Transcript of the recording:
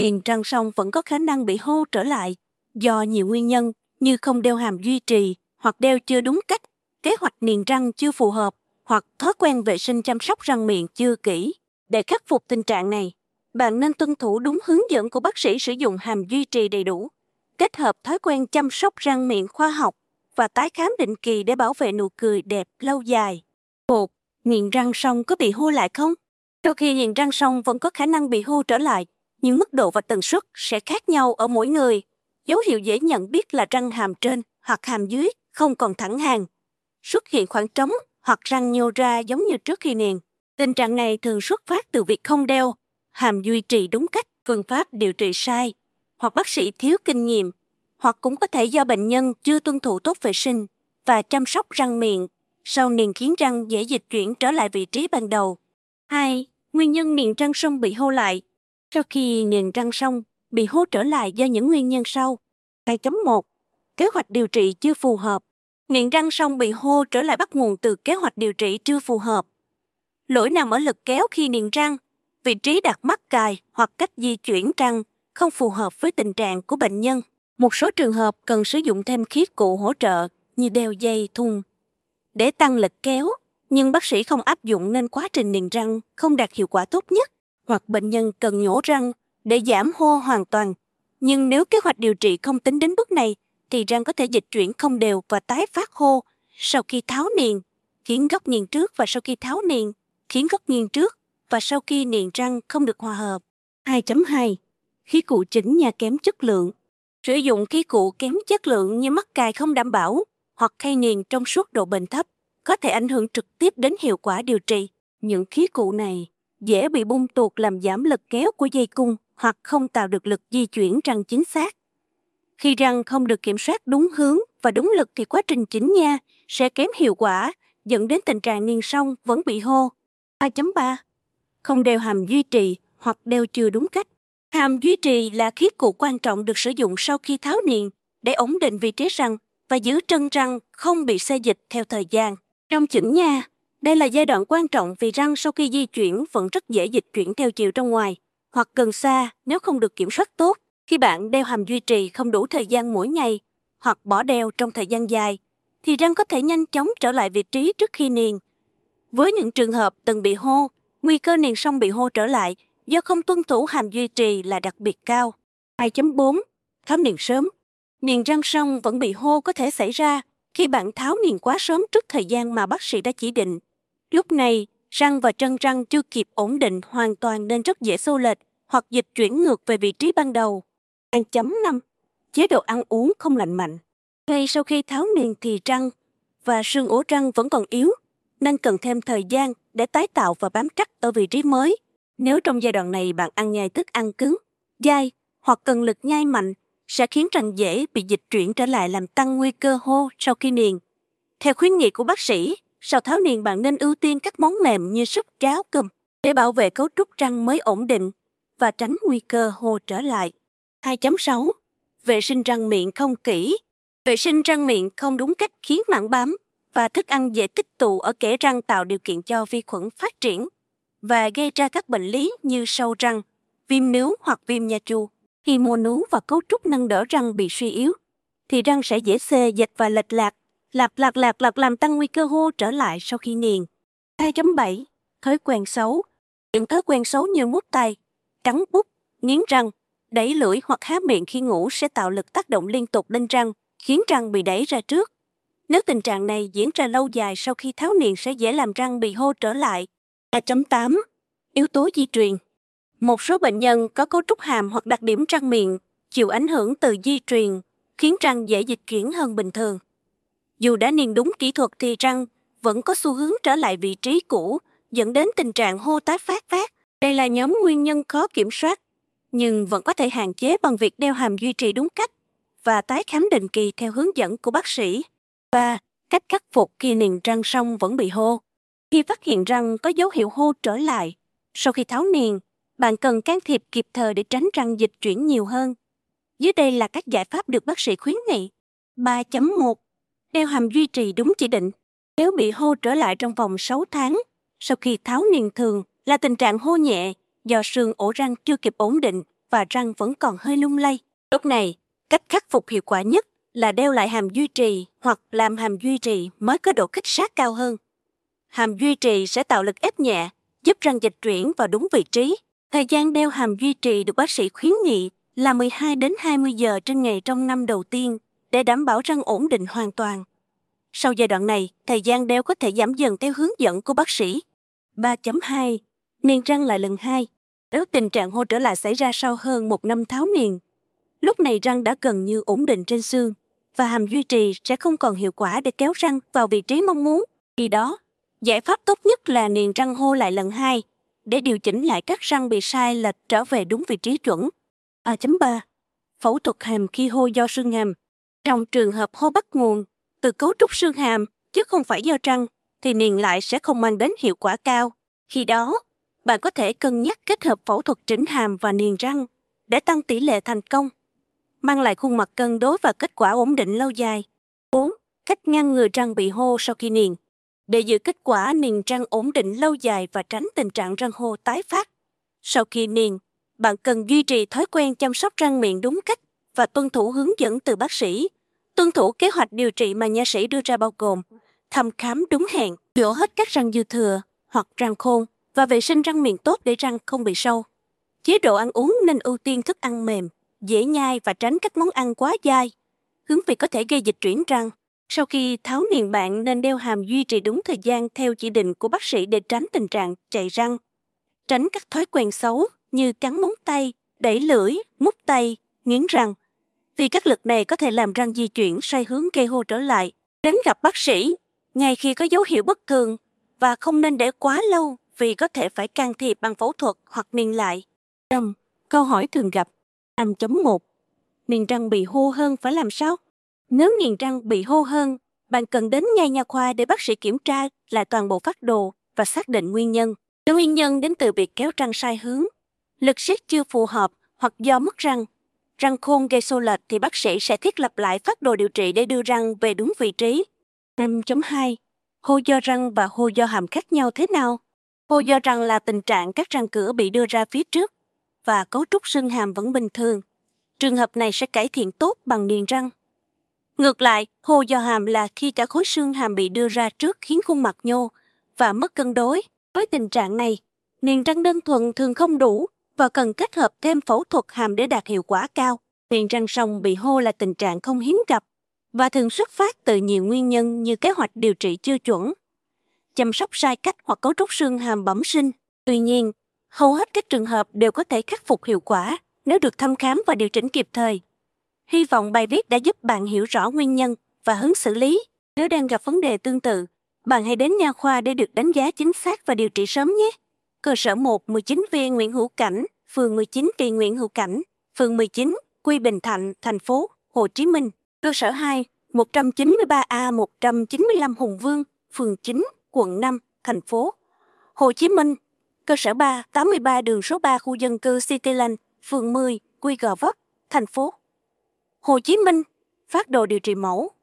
Niềng răng xong vẫn có khả năng bị hô trở lại do nhiều nguyên nhân như không đeo hàm duy trì hoặc đeo chưa đúng cách, kế hoạch niềng răng chưa phù hợp hoặc thói quen vệ sinh chăm sóc răng miệng chưa kỹ. Để khắc phục tình trạng này, bạn nên tuân thủ đúng hướng dẫn của bác sĩ sử dụng hàm duy trì đầy đủ, kết hợp thói quen chăm sóc răng miệng khoa học và tái khám định kỳ để bảo vệ nụ cười đẹp lâu dài. 1. Niềng răng xong có bị hô lại không? Sau khi niềng răng xong vẫn có khả năng bị hô trở lại, nhưng mức độ và tần suất sẽ khác nhau ở mỗi người. Dấu hiệu dễ nhận biết là răng hàm trên hoặc hàm dưới không còn thẳng hàng, xuất hiện khoảng trống hoặc răng nhô ra giống như trước khi niềng. Tình trạng này thường xuất phát từ việc không đeo hàm duy trì đúng cách, phương pháp điều trị sai, hoặc bác sĩ thiếu kinh nghiệm, hoặc cũng có thể do bệnh nhân chưa tuân thủ tốt vệ sinh và chăm sóc răng miệng sau niềng khiến răng dễ dịch chuyển trở lại vị trí ban đầu. 2. Nguyên nhân niềng răng xong bị hô lại. Sau khi niềng răng xong bị hô trở lại do những nguyên nhân sau. 2.1. Kế hoạch điều trị chưa phù hợp. Niềng răng xong bị hô trở lại bắt nguồn từ kế hoạch điều trị chưa phù hợp. Lỗi nằm ở lực kéo khi niềng răng, vị trí đặt mắc cài hoặc cách di chuyển răng không phù hợp với tình trạng của bệnh nhân. Một số trường hợp cần sử dụng thêm khí cụ hỗ trợ như đeo dây thun để tăng lực kéo, nhưng bác sĩ không áp dụng nên quá trình niềng răng không đạt hiệu quả tốt nhất, hoặc bệnh nhân cần nhổ răng để giảm hô hoàn toàn. Nhưng nếu kế hoạch điều trị không tính đến bước này, thì răng có thể dịch chuyển không đều và tái phát hô sau khi tháo niềng, khiến góc niềng trước và sau khi tháo niềng, khiến góc niềng trước và sau khi niềng răng không được hòa hợp. 2.2. Khí cụ chỉnh nha kém chất lượng. Sử dụng khí cụ kém chất lượng như mắc cài không đảm bảo hoặc khay niềng trong suốt độ bền thấp có thể ảnh hưởng trực tiếp đến hiệu quả điều trị. Những khí cụ này dễ bị bung tuột làm giảm lực kéo của dây cung hoặc không tạo được lực di chuyển răng chính xác. Khi răng không được kiểm soát đúng hướng và đúng lực thì quá trình chỉnh nha sẽ kém hiệu quả, dẫn đến tình trạng niềng xong vẫn bị hô. 2.3. Không đeo hàm duy trì hoặc đeo chưa đúng cách. Hàm duy trì là khí cụ quan trọng được sử dụng sau khi tháo niềng để ổn định vị trí răng và giữ chân răng không bị xê dịch theo thời gian. Trong chỉnh nha, đây là giai đoạn quan trọng vì răng sau khi di chuyển vẫn rất dễ dịch chuyển theo chiều ra ngoài hoặc gần xa nếu không được kiểm soát tốt. Khi bạn đeo hàm duy trì không đủ thời gian mỗi ngày hoặc bỏ đeo trong thời gian dài, thì răng có thể nhanh chóng trở lại vị trí trước khi niềng. Với những trường hợp từng bị hô, nguy cơ niềng xong bị hô trở lại do không tuân thủ hàm duy trì là đặc biệt cao. 2.4. Tháo niềng sớm. Niềng răng xong vẫn bị hô có thể xảy ra khi bạn tháo niềng quá sớm trước thời gian mà bác sĩ đã chỉ định. Lúc này, răng và chân răng chưa kịp ổn định hoàn toàn nên rất dễ xô lệch hoặc dịch chuyển ngược về vị trí ban đầu. 2.5. Chế độ ăn uống không lành mạnh. Ngay sau khi tháo niềng thì răng và xương ổ răng vẫn còn yếu, nên cần thêm thời gian để tái tạo và bám chắc ở vị trí mới. Nếu trong giai đoạn này bạn ăn nhai thức ăn cứng, dai hoặc cần lực nhai mạnh, sẽ khiến răng dễ bị dịch chuyển trở lại làm tăng nguy cơ hô sau khi niềng. Theo khuyến nghị của bác sĩ, sau tháo niềng bạn nên ưu tiên các món mềm như súp, cháo, cơm để bảo vệ cấu trúc răng mới ổn định và tránh nguy cơ hô trở lại. 2.6. Vệ sinh răng miệng không kỹ. Vệ sinh răng miệng không đúng cách khiến mảng bám và thức ăn dễ tích tụ ở kẽ răng, tạo điều kiện cho vi khuẩn phát triển và gây ra các bệnh lý như sâu răng, viêm nướu hoặc viêm nha chu. Khi mô nướu và cấu trúc nâng đỡ răng bị suy yếu, thì răng sẽ dễ xê dịch và lệch lạc làm tăng nguy cơ hô trở lại sau khi niềng. 2.7. Thói quen xấu. Những thói quen xấu như mút tay, cắn bút, nghiến răng, đẩy lưỡi hoặc há miệng khi ngủ sẽ tạo lực tác động liên tục lên răng, khiến răng bị đẩy ra trước. Nếu tình trạng này diễn ra lâu dài sau khi tháo niềng sẽ dễ làm răng bị hô trở lại. 2.8. Yếu tố di truyền. Một số bệnh nhân có cấu trúc hàm hoặc đặc điểm răng miệng chịu ảnh hưởng từ di truyền, khiến răng dễ dịch chuyển hơn bình thường. Dù đã niềng đúng kỹ thuật thì răng vẫn có xu hướng trở lại vị trí cũ, dẫn đến tình trạng hô tái phát. Đây là nhóm nguyên nhân khó kiểm soát, nhưng vẫn có thể hạn chế bằng việc đeo hàm duy trì đúng cách và tái khám định kỳ theo hướng dẫn của bác sĩ. Và cách khắc phục khi niềng răng xong vẫn bị hô. Khi phát hiện răng có dấu hiệu hô trở lại, sau khi tháo niềng, bạn cần can thiệp kịp thời để tránh răng dịch chuyển nhiều hơn. Dưới đây là các giải pháp được bác sĩ khuyến nghị. 3.1. Đeo hàm duy trì đúng chỉ định. Nếu bị hô trở lại trong vòng 6 tháng, sau khi tháo niềng thường là tình trạng hô nhẹ do xương ổ răng chưa kịp ổn định và răng vẫn còn hơi lung lay. Lúc này, cách khắc phục hiệu quả nhất là đeo lại hàm duy trì hoặc làm hàm duy trì mới có độ kích sát cao hơn. Hàm duy trì sẽ tạo lực ép nhẹ, giúp răng dịch chuyển vào đúng vị trí. Thời gian đeo hàm duy trì được bác sĩ khuyến nghị là 12 đến 20 giờ trên ngày trong năm đầu tiên để đảm bảo răng ổn định hoàn toàn. Sau giai đoạn này, thời gian đeo có thể giảm dần theo hướng dẫn của bác sĩ. 3.2. Niềng răng lại lần 2. Nếu tình trạng hô trở lại xảy ra sau hơn 1 năm tháo niềng, lúc này răng đã gần như ổn định trên xương và hàm duy trì sẽ không còn hiệu quả để kéo răng vào vị trí mong muốn. Khi đó, giải pháp tốt nhất là niềng răng hô lại lần 2 để điều chỉnh lại các răng bị sai lệch trở về đúng vị trí chuẩn. 3. Phẫu thuật hàm khi hô do xương hàm. Trong trường hợp hô bắt nguồn từ cấu trúc xương hàm chứ không phải do răng, thì niềng lại sẽ không mang đến hiệu quả cao. Khi đó, bạn có thể cân nhắc kết hợp phẫu thuật chỉnh hàm và niềng răng để tăng tỷ lệ thành công, mang lại khuôn mặt cân đối và kết quả ổn định lâu dài. 4. Cách ngăn ngừa răng bị hô sau khi niềng. Để giữ kết quả niềng răng ổn định lâu dài và tránh tình trạng răng hô tái phát. Sau khi niềng, bạn cần duy trì thói quen chăm sóc răng miệng đúng cách và tuân thủ hướng dẫn từ bác sĩ. Tuân thủ kế hoạch điều trị mà nha sĩ đưa ra bao gồm thăm khám đúng hẹn, nhổ hết các răng dư thừa hoặc răng khôn và vệ sinh răng miệng tốt để răng không bị sâu. Chế độ ăn uống nên ưu tiên thức ăn mềm, dễ nhai và tránh các món ăn quá dai. Hướng vị có thể gây dịch chuyển răng. Sau khi tháo niềng, bạn nên đeo hàm duy trì đúng thời gian theo chỉ định của bác sĩ để tránh tình trạng chày răng. Tránh các thói quen xấu như cắn móng tay, đẩy lưỡi, mút tay, nghiến răng. Vì các lực này có thể làm răng di chuyển sai hướng gây hô trở lại. Đến gặp bác sĩ ngay khi có dấu hiệu bất thường và không nên để quá lâu vì có thể phải can thiệp bằng phẫu thuật hoặc niềng lại. Câu hỏi thường gặp. 5.1. Niềng răng bị hô hơn phải làm sao? Nếu niềng răng bị hô hơn, bạn cần đến ngay nha khoa để bác sĩ kiểm tra lại toàn bộ phác đồ và xác định nguyên nhân. Nếu nguyên nhân đến từ việc kéo răng sai hướng, lực siết chưa phù hợp hoặc do mất răng khôn gây xô lệch thì bác sĩ sẽ thiết lập lại phác đồ điều trị để đưa răng về đúng vị trí. 5.2. Hô do răng và hô do hàm khác nhau thế nào? Hô do răng là tình trạng các răng cửa bị đưa ra phía trước và cấu trúc xương hàm vẫn bình thường. Trường hợp này sẽ cải thiện tốt bằng niềng răng. Ngược lại, hô do hàm là khi cả khối xương hàm bị đưa ra trước khiến khuôn mặt nhô và mất cân đối. Với tình trạng này, niềng răng đơn thuần thường không đủ và cần kết hợp thêm phẫu thuật hàm để đạt hiệu quả cao. Niềng răng song bị hô là tình trạng không hiếm gặp và thường xuất phát từ nhiều nguyên nhân như kế hoạch điều trị chưa chuẩn, chăm sóc sai cách hoặc cấu trúc xương hàm bẩm sinh. Tuy nhiên, hầu hết các trường hợp đều có thể khắc phục hiệu quả nếu được thăm khám và điều chỉnh kịp thời. Hy vọng bài viết đã giúp bạn hiểu rõ nguyên nhân và hướng xử lý. Nếu đang gặp vấn đề tương tự, bạn hãy đến nha khoa để được đánh giá chính xác và điều trị sớm nhé. Cơ sở 1, 19 viên Nguyễn Hữu Cảnh, phường 19 Kỳ Nguyễn Hữu Cảnh, phường 19, Quy Bình Thạnh, thành phố Hồ Chí Minh. Cơ sở 2, 193A 195 Hùng Vương, phường 9, quận 5, thành phố Hồ Chí Minh. Cơ sở 3, 83 đường số 3 khu dân cư Cityland, phường 10, Quy Gò Vấp, thành phố Hồ Chí Minh. Phác đồ điều trị mẫu.